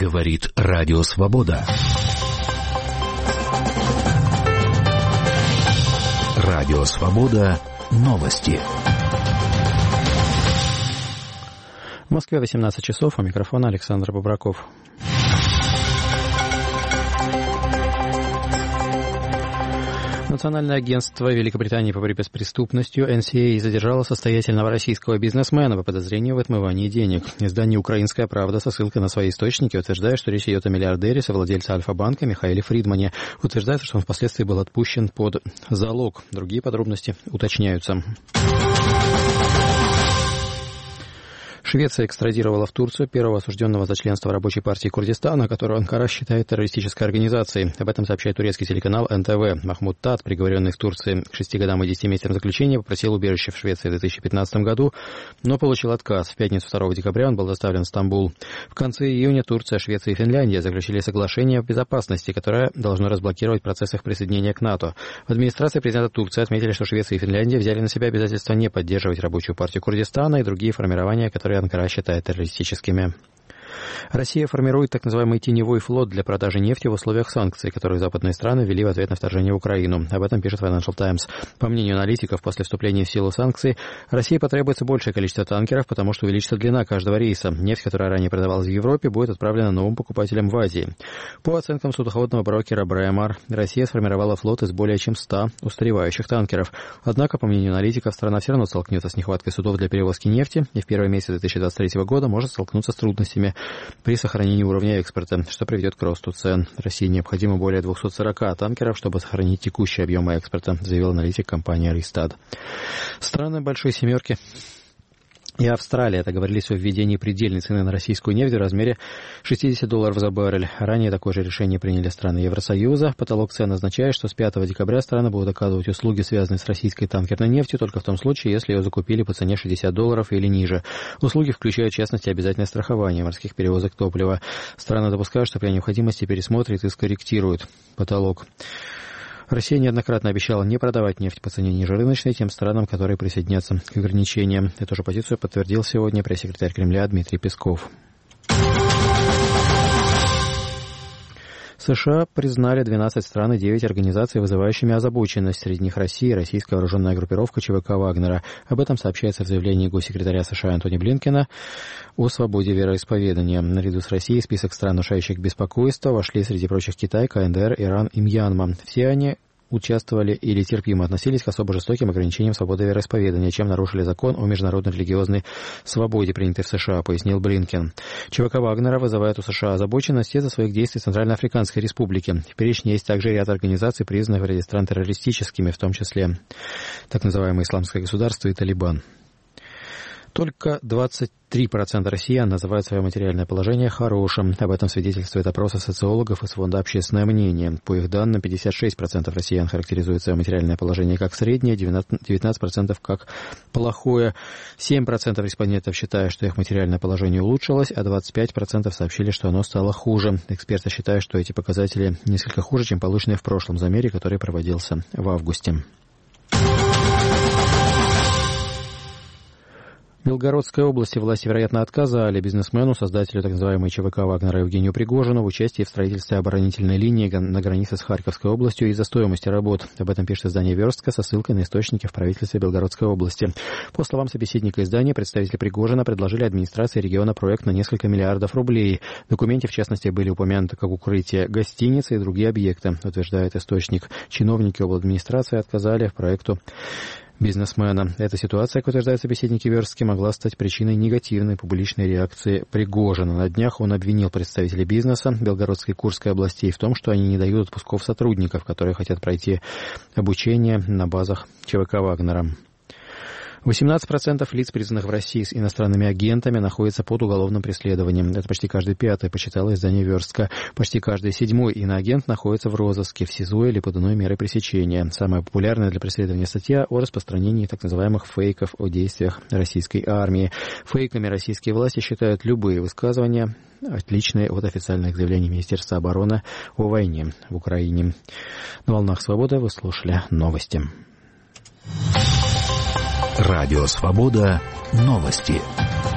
Говорит Радио Свобода. Радио Свобода. Новости. В Москве 18 часов. У микрофона Александр Бобраков. Национальное агентство Великобритании по борьбе с преступностью NCA задержало состоятельного российского бизнесмена по подозрению в отмывании денег. Издание «Украинская правда» со ссылкой на свои источники утверждает, что речь идет о миллиардере, совладельце Альфа-банка Михаиле Фридмане. Утверждается, что он впоследствии был отпущен под залог. Другие подробности уточняются. Швеция экстрадировала в Турцию первого осужденного за членство в Рабочей партии Курдистана, которую Анкара считает террористической организацией. Об этом сообщает турецкий телеканал НТВ. Махмуд Тат, приговоренный в Турции к 6 годам и 10 месяцам заключения, попросил убежище в Швеции в 2015 году, но получил отказ. В пятницу 2 декабря он был доставлен в Стамбул. В конце июня Турция, Швеция и Финляндия заключили соглашение о безопасности, которое должно разблокировать процесс их присоединения к НАТО. В администрации президента Турции отметили, что Швеция и Финляндия взяли на себя обязательство не поддерживать Рабочую партию Курдистана и другие формирования, которые Анкара считает террористическими. Россия формирует так называемый теневой флот для продажи нефти в условиях санкций, которые западные страны ввели в ответ на вторжение в Украину. Об этом пишет Financial Times. По мнению аналитиков, после вступления в силу санкций России потребуется большее количество танкеров, потому что увеличится длина каждого рейса. Нефть, которая ранее продавалась в Европе, будет отправлена новым покупателям в Азии. По оценкам судоходного брокера Braemar, Россия сформировала флот из более чем 100 устаревающих танкеров. Однако, по мнению аналитиков, страна все равно столкнется с нехваткой судов для перевозки нефти и в первые месяцы 2023 года может столкнуться с трудностями при сохранении уровня экспорта, что приведет к росту цен. России необходимо более 240 танкеров, чтобы сохранить текущие объемы экспорта, заявил аналитик компании Ристат. Страны Большой Семерки и Австралия договорились о введении предельной цены на российскую нефть в размере $60 за баррель. Ранее такое же решение приняли страны Евросоюза. Потолок цен означает, что с 5 декабря страны будут оказывать услуги, связанные с российской танкерной нефтью, только в том случае, если ее закупили по цене $60 или ниже. Услуги включают, в частности, обязательное страхование морских перевозок топлива. Страны допускают, что при необходимости пересмотрит и скорректирует потолок. Россия неоднократно обещала не продавать нефть по цене ниже рыночной тем странам, которые присоединятся к ограничениям. Эту же позицию подтвердил сегодня пресс-секретарь Кремля Дмитрий Песков. США признали 12 стран и 9 организаций, вызывающими озабоченность. Среди них Россия и российская вооруженная группировка ЧВК «Вагнера». Об этом сообщается в заявлении госсекретаря США Антони Блинкена о свободе вероисповедания. Наряду с Россией в список стран, внушающих беспокойство, вошли среди прочих Китай, КНДР, Иран и Мьянма. Все они участвовали или терпимо относились к особо жестоким ограничениям свободы вероисповедания, чем нарушили закон о международной религиозной свободе, принятый в США, пояснил Блинкен. ЧВК Вагнера вызывает у США озабоченность из-за своих действий в Центральноафриканской республике. В перечне есть также ряд организаций, признанных в ряде стран террористическими, в том числе так называемое Исламское государство и Талибан. Только 23% россиян называют свое материальное положение хорошим. Об этом свидетельствует опрос социологов из фонда «Общественное мнение». По их данным, 56% россиян характеризуют свое материальное положение как среднее, 19% как плохое, 7% респондентов считают, что их материальное положение улучшилось, а 25% сообщили, что оно стало хуже. Эксперты считают, что эти показатели несколько хуже, чем полученные в прошлом замере, который проводился в августе. В Белгородской области власти, вероятно, отказали бизнесмену, создателю так называемой ЧВК Вагнера Евгению Пригожину в участии в строительстве оборонительной линии на границе с Харьковской областью из-за стоимости работ. Об этом пишет издание «Верстка» со ссылкой на источники в правительстве Белгородской области. По словам собеседника издания, представители Пригожина предложили администрации региона проект на несколько миллиардов рублей. В документе, в частности, были упомянуты как укрытие гостиницы и другие объекты, утверждает источник. Чиновники обладминистрации отказали в проекту бизнесмена. Эта ситуация, как утверждают собеседники Верстки, могла стать причиной негативной публичной реакции Пригожина. На днях он обвинил представителей бизнеса Белгородской и Курской областей в том, что они не дают отпусков сотрудников, которые хотят пройти обучение на базах ЧВК Вагнера. 18% лиц, признанных в России с иностранными агентами, находятся под уголовным преследованием. Это почти каждый пятый, посчитало издание «Верстка». Почти каждый седьмой иноагент находится в розыске, в СИЗО или под иной мерой пресечения. Самая популярная для преследования статья о распространении так называемых фейков о действиях российской армии. Фейками российские власти считают любые высказывания, отличные от официальных заявлений Министерства обороны о войне в Украине. На волнах «Свободы» вы слушали новости. Радио «Свобода». Новости.